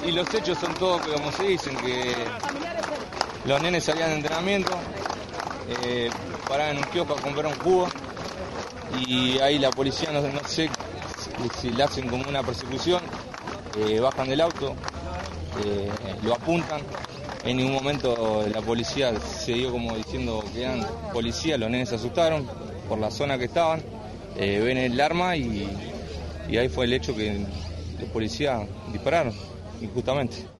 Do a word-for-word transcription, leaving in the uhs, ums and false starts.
Y los hechos son todos como se dicen, que los nenes salían de entrenamiento, eh, paraban en un kiosco a comprar un jugo y ahí la policía, no, no sé si le hacen como una persecución, eh, bajan del auto, eh, lo apuntan. En ningún momento la policía se dio como diciendo que eran policías, los nenes se asustaron por la zona que estaban, eh, ven el arma y, y ahí fue el hecho que los policías dispararon injustamente.